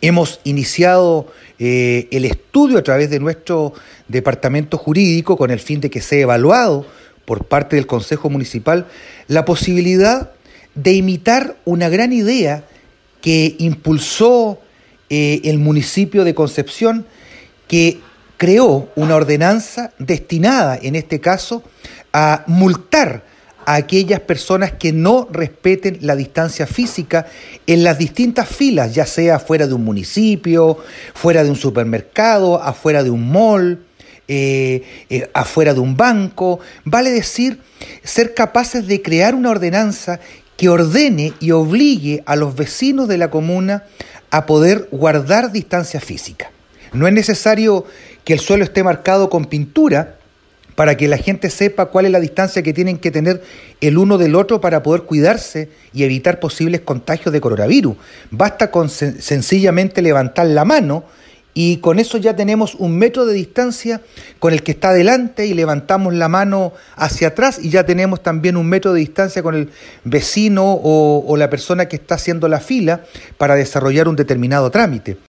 Hemos iniciado el estudio a través de nuestro departamento jurídico con el fin de que sea evaluado por parte del Consejo Municipal la posibilidad de imitar una gran idea que impulsó el municipio de Concepción, que creó una ordenanza destinada, en este caso, a multar a aquellas personas que no respeten la distancia física en las distintas filas, ya sea fuera de un municipio, fuera de un supermercado, afuera de un mall, afuera de un banco. Vale decir, ser capaces de crear una ordenanza que ordene y obligue a los vecinos de la comuna a poder guardar distancia física. No es necesario que el suelo esté marcado con pintura para que la gente sepa cuál es la distancia que tienen que tener el uno del otro para poder cuidarse y evitar posibles contagios de coronavirus. Basta con sencillamente levantar la mano y con eso ya tenemos 1 metro de distancia con el que está adelante, y levantamos la mano hacia atrás y ya tenemos también 1 metro de distancia con el vecino o la persona que está haciendo la fila para desarrollar un determinado trámite.